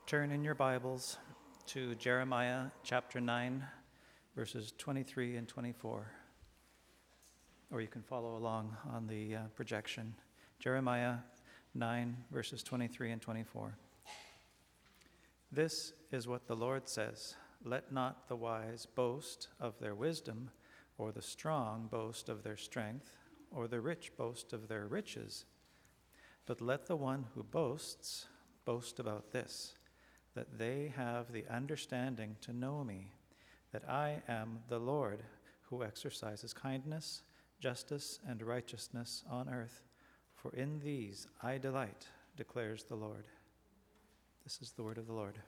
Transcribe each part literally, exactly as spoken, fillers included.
Turn in your Bibles to Jeremiah chapter nine, verses twenty-three and twenty-four. Or you can follow along on the uh, projection. Jeremiah nine, verses twenty-three and twenty-four. This is what the Lord says: Let not the wise boast of their wisdom, or the strong boast of their strength, or the rich boast of their riches. But let the one who boasts boast about this, that they have the understanding to know me, that I am the Lord who exercises kindness, justice, and righteousness on earth. For in these I delight, declares the Lord. This is the word of the Lord.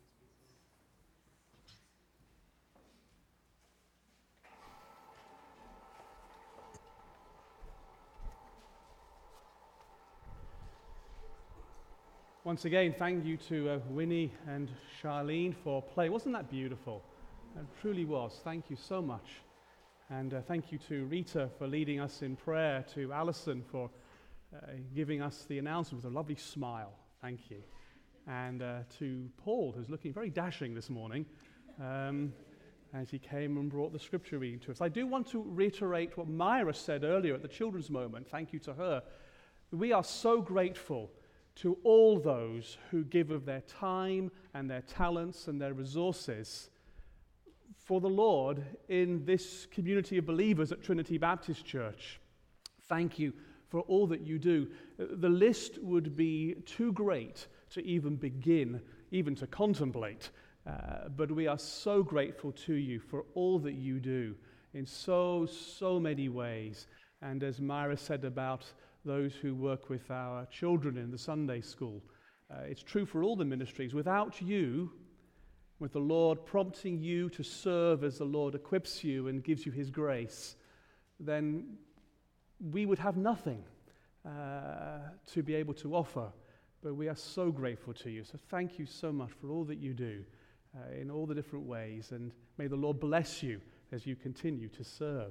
Once again, thank you to uh, Winnie and Charlene for playing. Wasn't that beautiful? It truly was. Thank you so much. And uh, thank you to Rita for leading us in prayer, to Alison for uh, giving us the announcement with a lovely smile. Thank you. And uh, to Paul, who's looking very dashing this morning, um, as he came and brought the scripture reading to us. I do want to reiterate what Myra said earlier at the children's moment. Thank you to her. We are so grateful to all those who give of their time and their talents and their resources for the Lord in this community of believers at Trinity Baptist Church. Thank you for all that you do. The list would be too great to even begin, even to contemplate, uh, but we are so grateful to you for all that you do in so, so many ways. And as Myra said about those who work with our children in the Sunday school, uh, it's true for all the ministries. Without you, with the Lord prompting you to serve as the Lord equips you and gives you his grace, then we would have nothing uh, to be able to offer. But we are so grateful to you. So thank you so much for all that you do uh, in all the different ways. And may the Lord bless you as you continue to serve.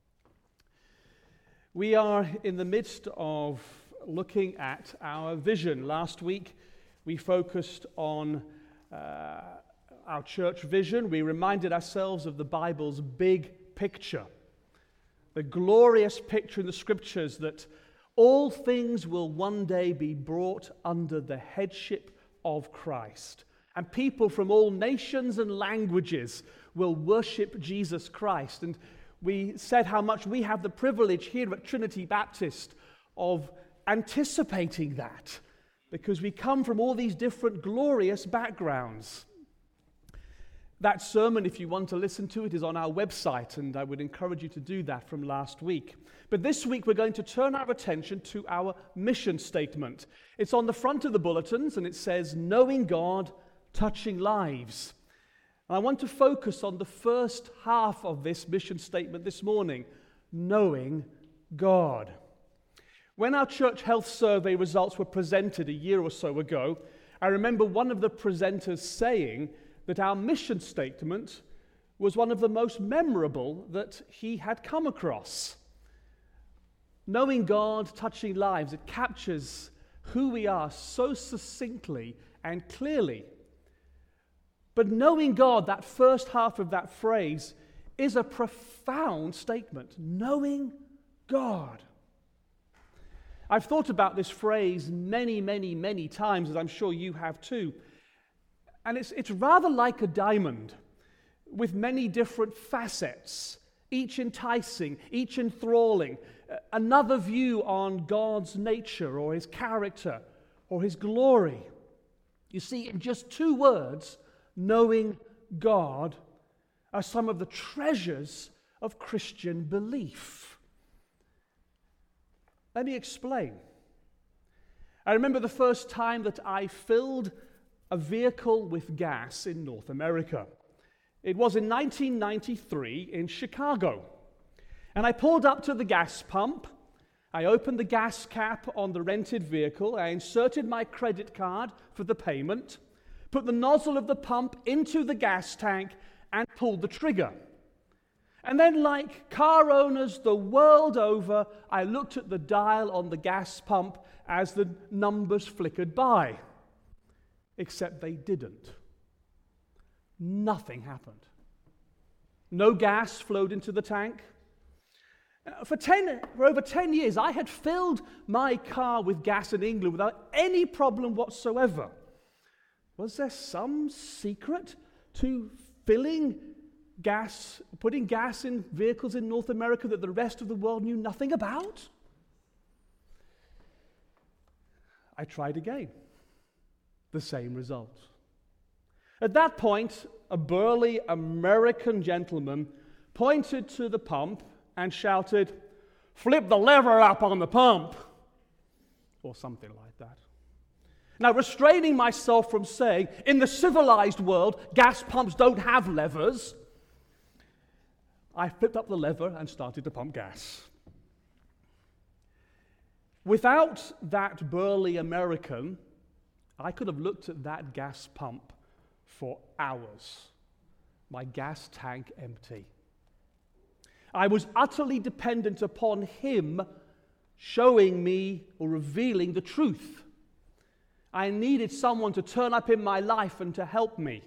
We are in the midst of looking at our vision. Last week, we focused on uh, our church vision. We reminded ourselves of the Bible's big picture, the glorious picture in the Scriptures that all things will one day be brought under the headship of Christ. And people from all nations and languages will worship Jesus Christ. And we said how much we have the privilege here at Trinity Baptist of anticipating that, because we come from all these different glorious backgrounds. That sermon, if you want to listen to it, is on our website, and I would encourage you to do that from last week. But this week we're going to turn our attention to our mission statement. It's on the front of the bulletins, and it says, Knowing God, Touching Lives. And I want to focus on the first half of this mission statement this morning, knowing God. When our church health survey results were presented a year or so ago, I remember one of the presenters saying that our mission statement was one of the most memorable that he had come across. Knowing God, touching lives, it captures who we are so succinctly and clearly. But knowing God, that first half of that phrase, is a profound statement. Knowing God. I've thought about this phrase many, many, many times, as I'm sure you have too. And it's, it's rather like a diamond with many different facets, each enticing, each enthralling, another view on God's nature or his character or his glory. You see, in just two words, knowing God are some of the treasures of Christian belief. Let me explain. I remember the first time that I filled a vehicle with gas in North America. It was in nineteen ninety-three in Chicago. And I pulled up to the gas pump. I opened the gas cap on the rented vehicle. I inserted my credit card for the payment, put the nozzle of the pump into the gas tank, and pulled the trigger. And then, like car owners the world over, I looked at the dial on the gas pump as the numbers flickered by. except they didn't. Nothing happened. No gas flowed into the tank. For, ten, for over ten years, I had filled my car with gas in England without any problem whatsoever. Was there some secret to filling gas, putting gas in vehicles in North America that the rest of the world knew nothing about? I tried again. The same result. At that point, a burly American gentleman pointed to the pump and shouted, "Flip the lever up on the pump," or something like that. Now, restraining myself from saying, in the civilized world, gas pumps don't have levers, I flipped up the lever and started to pump gas. Without that burly American, I could have looked at that gas pump for hours, my gas tank empty. I was utterly dependent upon him showing me or revealing the truth. I needed someone to turn up in my life and to help me.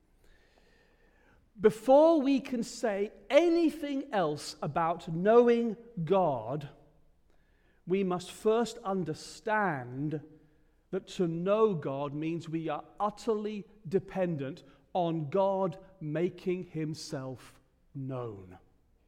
Before we can say anything else about knowing God, we must first understand that to know God means we are utterly dependent on God making himself known.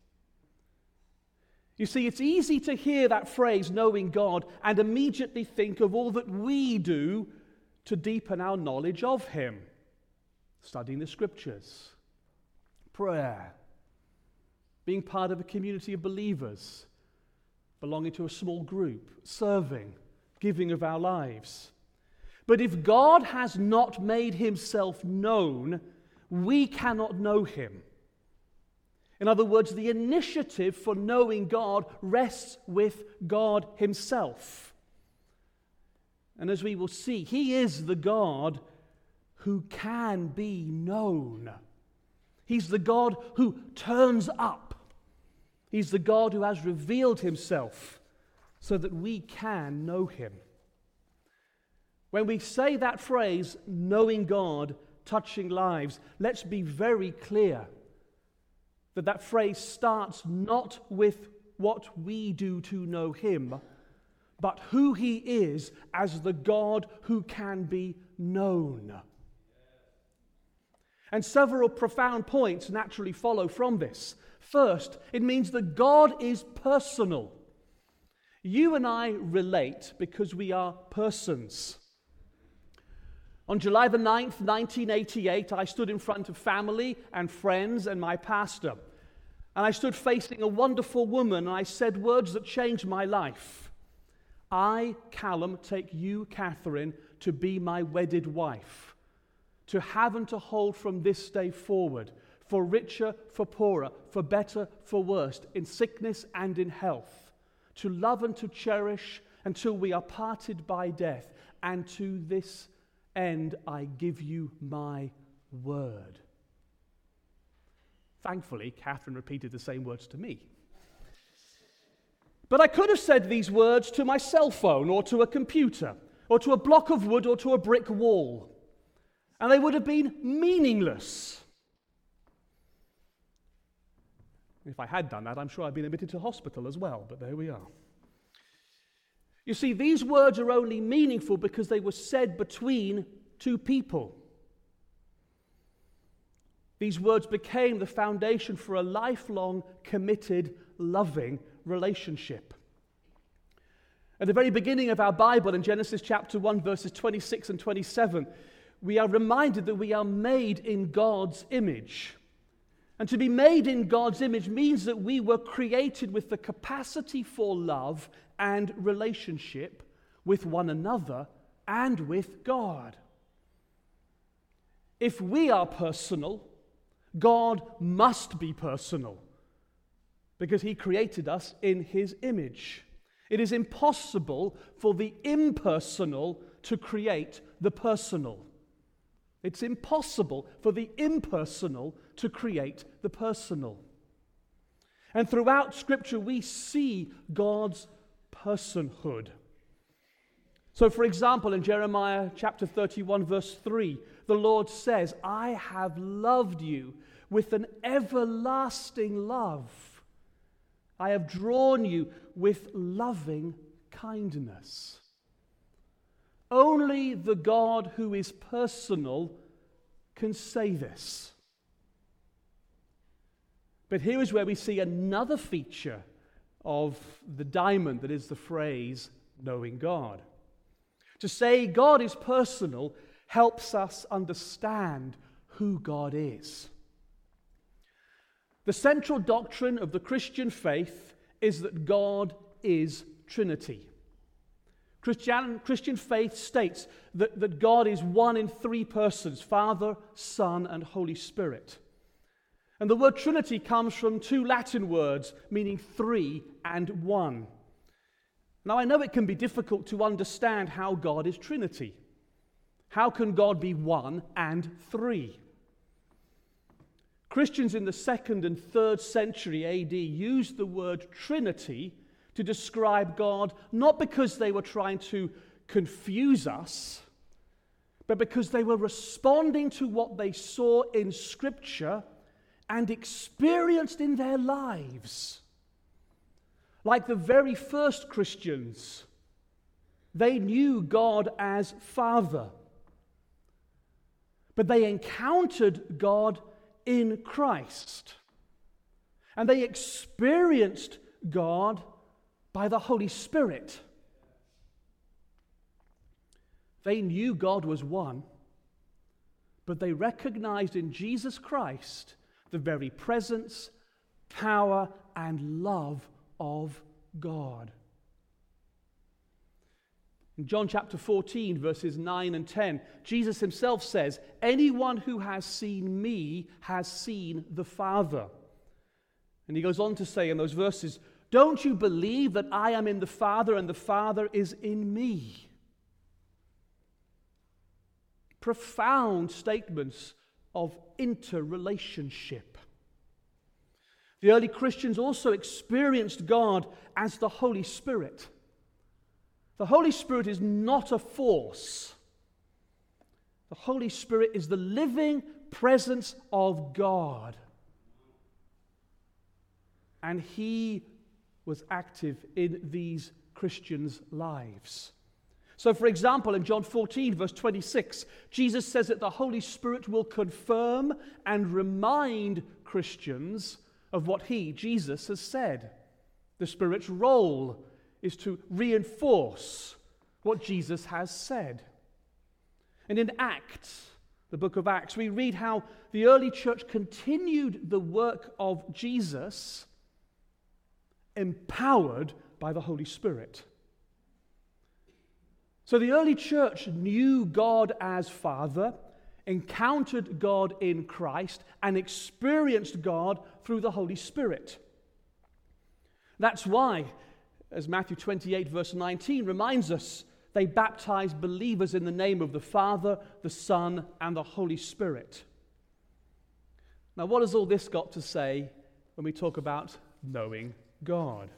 You see, it's easy to hear that phrase, knowing God, and immediately think of all that we do to deepen our knowledge of him. Studying the scriptures, prayer, being part of a community of believers, belonging to a small group, serving, giving of our lives. But if God has not made himself known, we cannot know him. In other words, the initiative for knowing God rests with God himself. And as we will see, he is the God who can be known. He's the God who turns up. He's the God who has revealed himself so that we can know him. When we say that phrase, knowing God, touching lives, let's be very clear that that phrase starts not with what we do to know him, but who he is as the God who can be known. And several profound points naturally follow from this. First, it means that God is personal. You and I relate because we are persons. On July the ninth, nineteen eighty-eight, I stood in front of family and friends and my pastor. And I stood facing a wonderful woman, and I said words that changed my life. I, Callum, take you, Catherine, to be my wedded wife, to have and to hold from this day forward, for richer, for poorer, for better, for worse, in sickness and in health, to love and to cherish until we are parted by death, and to this end I give you my word. Thankfully, Catherine repeated the same words to me. But I could have said these words to my cell phone, or to a computer, or to a block of wood, or to a brick wall, and they would have been meaningless. If I had done that, I'm sure I'd been admitted to hospital as well, but there we are. You see, these words are only meaningful because they were said between two people. These words became the foundation for a lifelong, committed, loving relationship. At the very beginning of our Bible, in Genesis chapter one, verses twenty-six and twenty-seven, we are reminded that we are made in God's image. And to be made in God's image means that we were created with the capacity for love and relationship with one another and with God. If we are personal, God must be personal because he created us in his image. It is impossible for the impersonal to create the personal. It's impossible for the impersonal to create the personal. And throughout Scripture, we see God's personhood. So, for example, in Jeremiah chapter thirty-one, verse three, the Lord says, I have loved you with an everlasting love. I have drawn you with loving kindness. Only the God who is personal can say this. But here is where we see another feature of the diamond that is the phrase, knowing God. To say God is personal helps us understand who God is. The central doctrine of the Christian faith is that God is Trinity. Christian, Christian faith states that, that God is one in three persons, Father, Son, and Holy Spirit. And the word Trinity comes from two Latin words meaning three and one. Now, I know it can be difficult to understand how God is Trinity. How can God be one and three? Christians in the second and third century A D used the word Trinity to describe God, not because they were trying to confuse us, but because they were responding to what they saw in Scripture and experienced in their lives. Like the very first Christians, they knew God as Father, but they encountered God in Christ, and they experienced God by the Holy Spirit. They knew God was one, but they recognized in Jesus Christ the very presence, power, and love of God. In John chapter fourteen, verses nine and ten, Jesus himself says, anyone who has seen me has seen the Father. And he goes on to say in those verses, don't you believe that I am in the Father and the Father is in me? Profound statements of interrelationship. The early Christians also experienced God as the Holy Spirit. The Holy Spirit is not a force. The Holy Spirit is the living presence of God. And He was active in these Christians' lives. So, for example, in John fourteen, verse twenty-six, Jesus says that the Holy Spirit will confirm and remind Christians of what He, Jesus, has said. The Spirit's role is to reinforce what Jesus has said. And in Acts, the book of Acts, we read how the early church continued the work of Jesus, empowered by the Holy Spirit. So the early church knew God as Father, encountered God in Christ, and experienced God through the Holy Spirit. That's why, as Matthew twenty-eight, verse nineteen reminds us, they baptized believers in the name of the Father, the Son, and the Holy Spirit. Now, what has all this got to say when we talk about knowing God?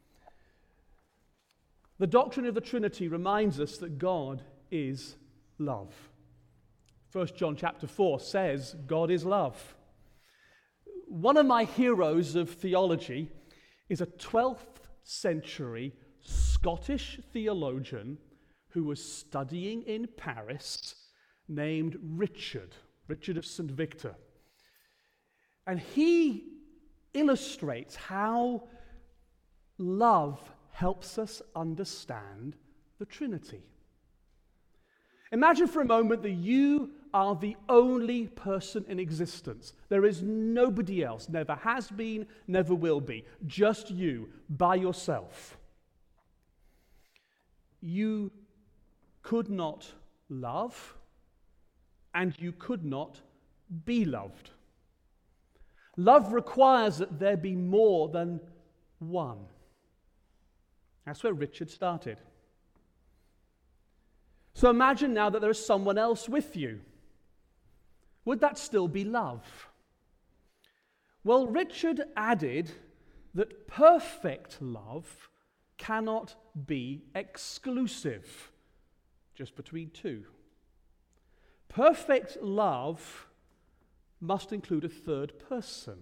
The doctrine of the Trinity reminds us that God is love. First John chapter four says God is love. One of my heroes of theology is a twelfth century Scottish theologian who was studying in Paris named Richard, Richard of Saint Victor. And he illustrates how love helps us understand the Trinity. Imagine for a moment that you are the only person in existence. There is nobody else, never has been, never will be. Just you, by yourself. You could not love, and you could not be loved. Love requires that there be more than one. That's where Richard started. So imagine now that there is someone else with you. Would that still be love? Well, Richard added that perfect love cannot be exclusive. just between two. Perfect love must include a third person.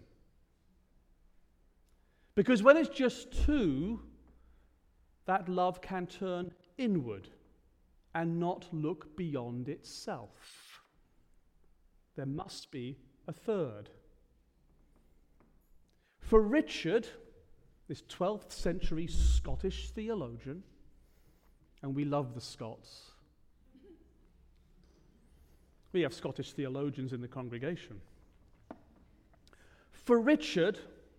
Because when it's just two, that love can turn inward and not look beyond itself. There must be a third. For Richard, this twelfth century Scottish theologian, and we love the Scots. We have Scottish theologians in the congregation. For Richard,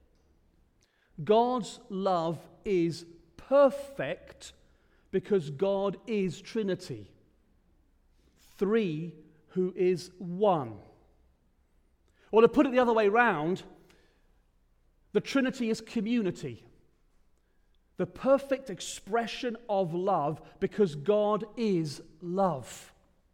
God's love is perfect because God is Trinity. Three who is one. Or to put it the other way round, the Trinity is community. The perfect expression of love because God is love.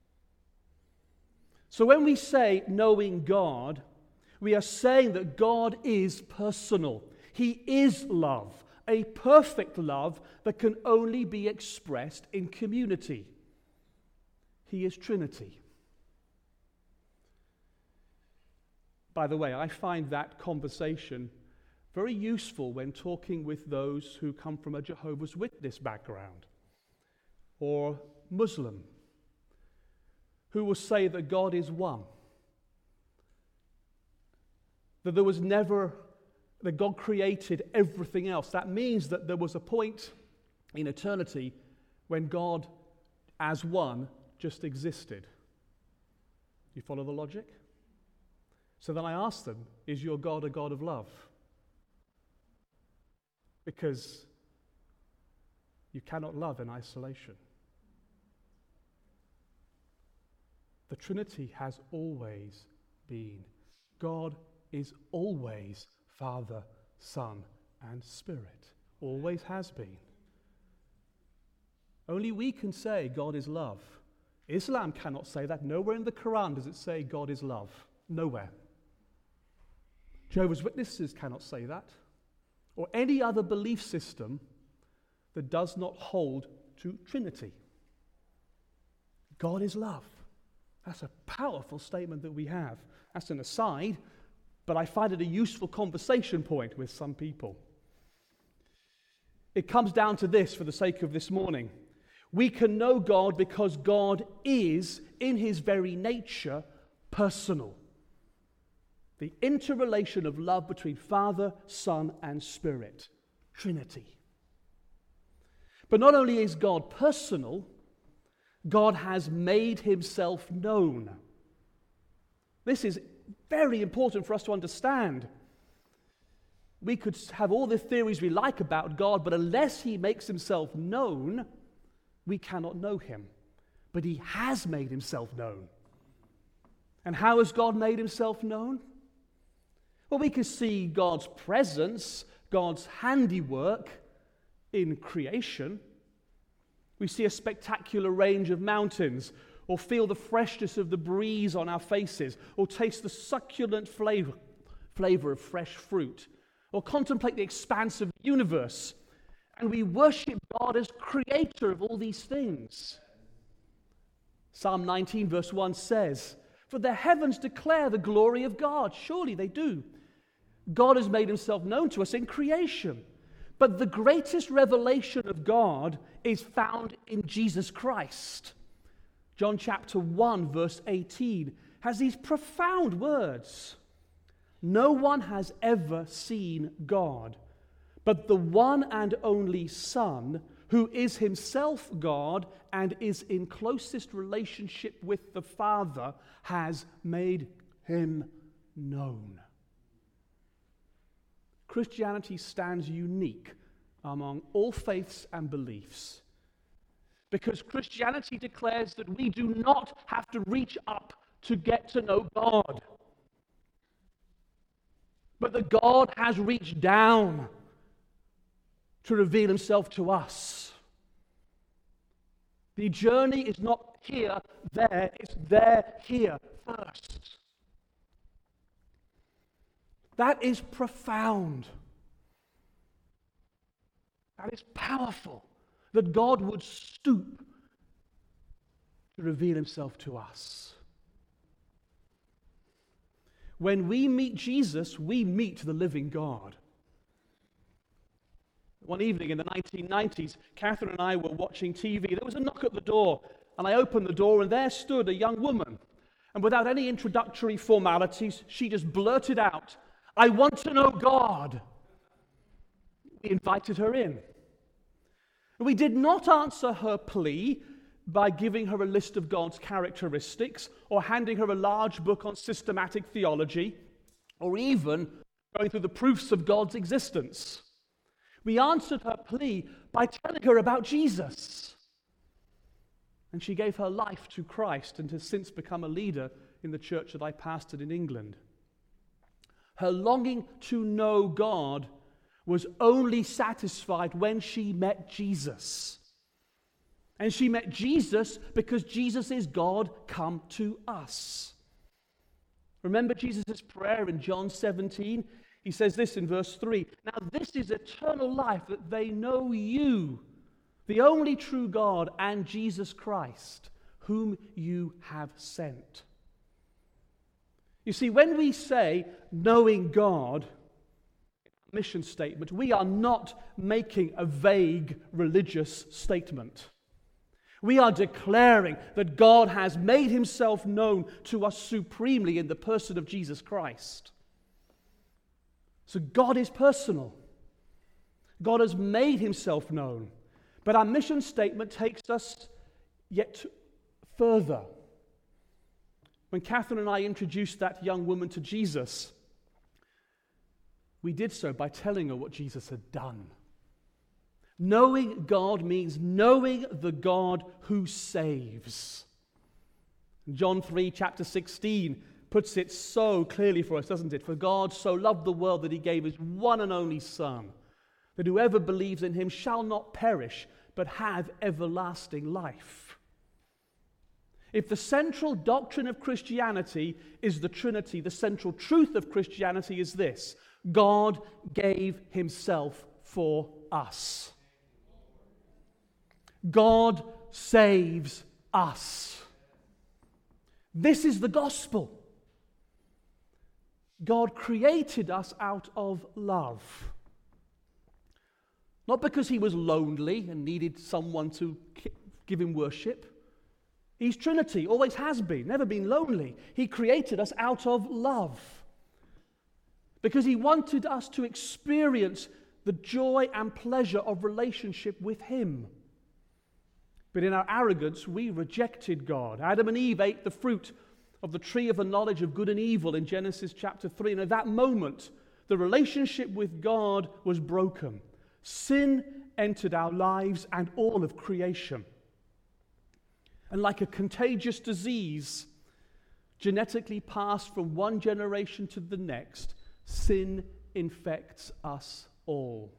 So when we say knowing God, we are saying that God is personal. He is love, a perfect love that can only be expressed in community. He is Trinity. By the way, I find that conversation very useful when talking with those who come from a Jehovah's Witness background or Muslim, who will say that God is one. That there was never, that God created everything else. That means that there was a point in eternity when God, as one, just existed. You follow the logic? So then I asked them, is your God a God of love? Because you cannot love in isolation. The Trinity has always been. God is always Father, Son, and Spirit. Always has been. Only we can say God is love. Islam cannot say that. Nowhere in the Quran does it say God is love. Nowhere. Jehovah's Witnesses cannot say that. Or any other belief system that does not hold to Trinity. God is love. That's a powerful statement that we have. That's an aside, but I find it a useful conversation point with some people. It comes down to this for the sake of this morning. We can know God because God is, in his very nature, personal. The interrelation of love between Father, Son, and Spirit. Trinity. But not only is God personal, God has made himself known. This is very important for us to understand. We could have all the theories we like about God, but unless he makes himself known, we cannot know him. But he has made himself known. And how has God made himself known? Well, we can see God's presence, God's handiwork in creation. We see a spectacular range of mountains, or feel the freshness of the breeze on our faces, or taste the succulent flavor, flavor of fresh fruit, or contemplate the expanse of the universe. And we worship God as creator of all these things. Psalm nineteen verse one says, "For the heavens declare the glory of God." Surely they do. God has made himself known to us in creation. But the greatest revelation of God is found in Jesus Christ. John chapter one verse eighteen has these profound words. "No one has ever seen God, but the one and only Son, who is himself God and is in closest relationship with the Father, has made him known." Christianity stands unique among all faiths and beliefs because Christianity declares that we do not have to reach up to get to know God, but that God has reached down to reveal himself to us. The journey is not here, there, it's there, here first. That is profound. That is powerful. That God would stoop to reveal himself to us. When we meet Jesus, we meet the living God. One evening in the nineteen nineties, Catherine and I were watching T V. There was a knock at the door, and I opened the door, and there stood a young woman. And without any introductory formalities, she just blurted out, "I want to know God." We invited her in. We did not answer her plea by giving her a list of God's characteristics or handing her a large book on systematic theology or even going through the proofs of God's existence. We answered her plea by telling her about Jesus. And she gave her life to Christ and has since become a leader in the church that I pastored in England. Her longing to know God was only satisfied when she met Jesus. And she met Jesus because Jesus is God come to us. Remember Jesus' prayer in John seventeen? He says this in verse three, "Now this is eternal life, that they know you, the only true God, and Jesus Christ, whom you have sent." You see, when we say knowing God, mission statement, we are not making a vague religious statement. We are declaring that God has made himself known to us supremely in the person of Jesus Christ. So God is personal. God has made himself known. But our mission statement takes us yet further. When Catherine and I introduced that young woman to Jesus, we did so by telling her what Jesus had done. Knowing God means knowing the God who saves. John three, chapter sixteen, puts it so clearly for us, doesn't it? "For God so loved the world that he gave his one and only Son, that whoever believes in him shall not perish, but have everlasting life." If the central doctrine of Christianity is the Trinity, the central truth of Christianity is this: God gave himself for us. God saves us. This is the gospel. God created us out of love. Not because he was lonely and needed someone to give him worship. He's Trinity, always has been, never been lonely. He created us out of love. Because he wanted us to experience the joy and pleasure of relationship with him. But in our arrogance, we rejected God. Adam and Eve ate the fruit of the tree of the knowledge of good and evil in Genesis chapter three. And at that moment, the relationship with God was broken. Sin entered our lives and all of creation. And like a contagious disease, genetically passed from one generation to the next, sin infects us all.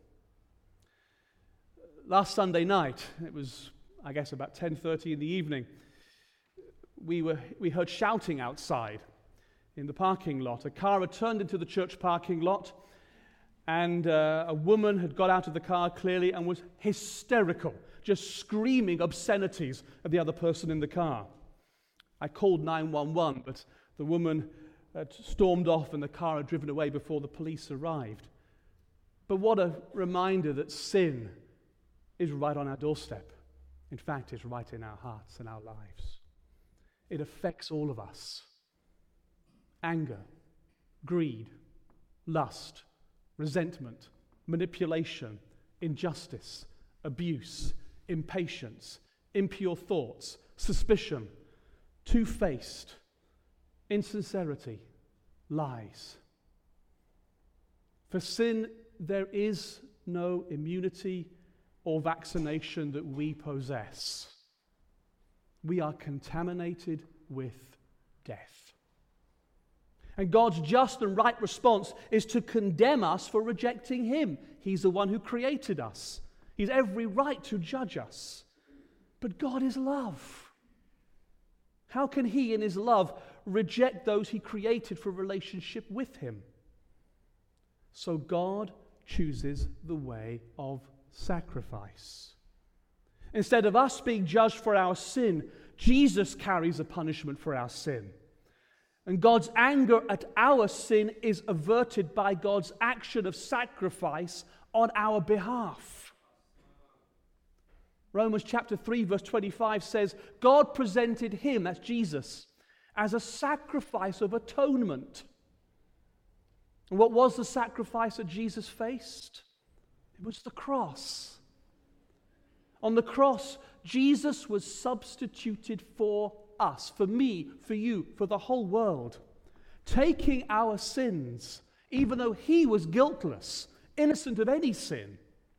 Last Sunday night, it was, I guess, about ten thirty in the evening, we were we heard shouting outside in the parking lot. A car had turned into the church parking lot, and uh, a woman had got out of the car clearly and was hysterical, just screaming obscenities at the other person in the car. I called nine one one, but the woman had stormed off and the car had driven away before the police arrived. But what a reminder that sin is right on our doorstep. In fact, it's right in our hearts and our lives. It affects all of us. Anger, greed, lust, resentment, manipulation, injustice, abuse, impatience, impure thoughts, suspicion, two-faced, insincerity, lies. For sin, there is no immunity or vaccination that we possess. We are contaminated with death. And God's just and right response is to condemn us for rejecting him. He's the one who created us. He's every right to judge us. But God is love. How can he in his love reject those he created for relationship with him? So God chooses the way of sacrifice. Instead of us being judged for our sin, Jesus carries a punishment for our sin. And God's anger at our sin is averted by God's action of sacrifice on our behalf. Romans chapter three verse twenty-five says, God presented him, that's Jesus, as a sacrifice of atonement. And what was the sacrifice that Jesus faced? It was the cross. On the cross, Jesus was substituted for us, for me, for you, for the whole world, taking our sins, even though he was guiltless, innocent of any sin.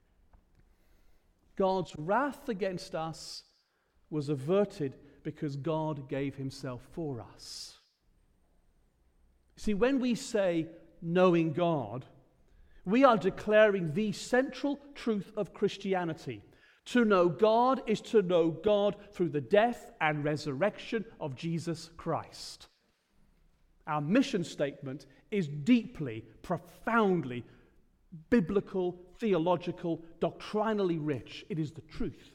God's wrath against us was averted because God gave himself for us. See, when we say knowing God, we are declaring the central truth of Christianity. To know God is to know God through the death and resurrection of Jesus Christ. Our mission statement is deeply, profoundly biblical, theological, doctrinally rich. It is the truth.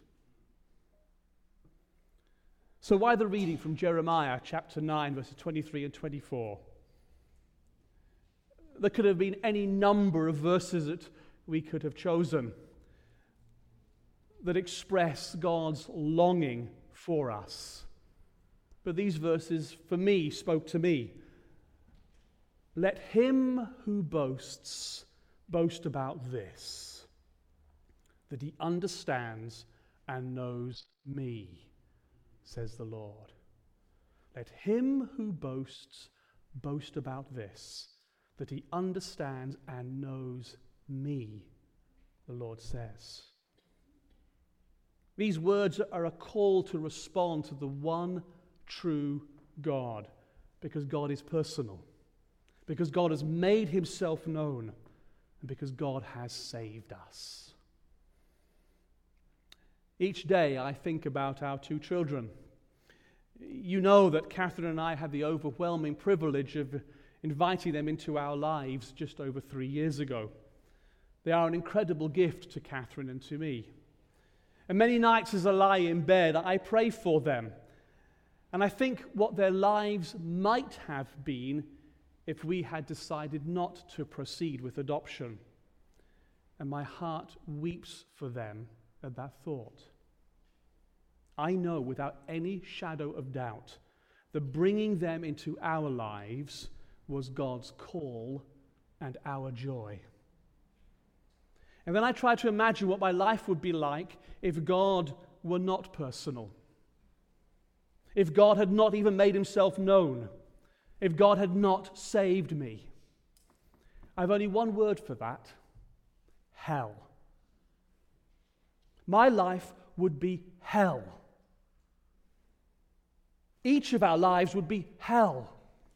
So why the reading from Jeremiah chapter nine, verses twenty-three and twenty-four? There could have been any number of verses that we could have chosen that express God's longing for us. But these verses, for me, spoke to me. Let him who boasts boast about this, that he understands and knows me, says the Lord. Let him who boasts boast about this, that he understands and knows me, the Lord says. These words are a call to respond to the one true God, because God is personal, because God has made himself known, and because God has saved us. Each day I think about our two children. You know that Catherine and I had the overwhelming privilege of inviting them into our lives just over three years ago. They are an incredible gift to Catherine and to me. And many nights as I lie in bed, I pray for them. And I think what their lives might have been if we had decided not to proceed with adoption. And my heart weeps for them at that thought. I know without any shadow of doubt that bringing them into our lives was God's call and our joy. And then I try to imagine what my life would be like if God were not personal. If God had not even made himself known. If God had not saved me. I have only one word for that. Hell. My life would be hell. Each of our lives would be hell.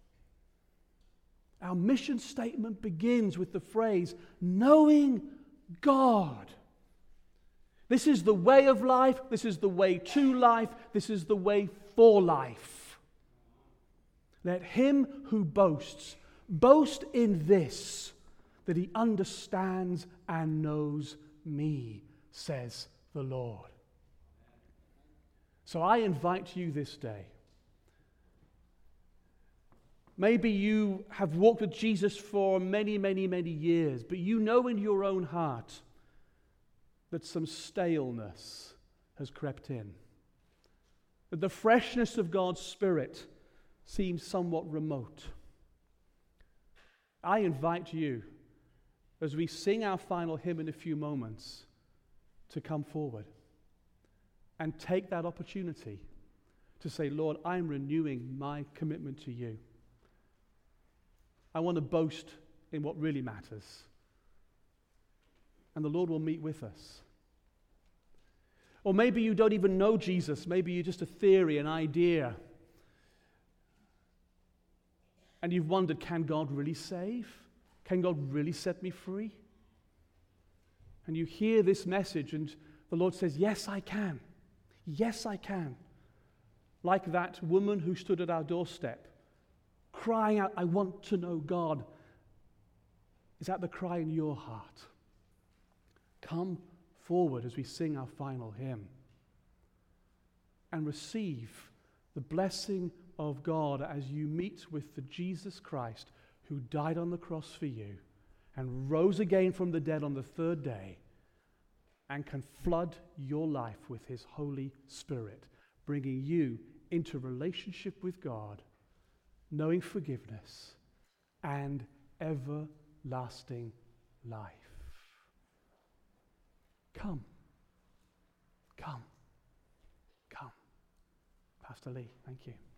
Our mission statement begins with the phrase, knowing God. This is the way of life. This is the way to life. This is the way for life. Let him who boasts boast in this, that he understands and knows me, says the Lord. So I invite you this day. Maybe you have walked with Jesus for many, many, many years, but you know in your own heart that some staleness has crept in. That the freshness of God's Spirit seems somewhat remote. I invite you, as we sing our final hymn in a few moments, to come forward and take that opportunity to say, Lord, I'm renewing my commitment to you. I want to boast in what really matters. And the Lord will meet with us. Or maybe you don't even know Jesus. Maybe you're just a theory, an idea. And you've wondered, can God really save? Can God really set me free? And you hear this message and the Lord says, yes, I can. Yes, I can. Like that woman who stood at our doorstep, crying out, I want to know God. Is that the cry in your heart? Come forward as we sing our final hymn and receive the blessing of God as you meet with the Jesus Christ who died on the cross for you and rose again from the dead on the third day and can flood your life with his Holy Spirit, bringing you into relationship with God, knowing forgiveness and everlasting life. Come. Come. Come. Pastor Lee, thank you.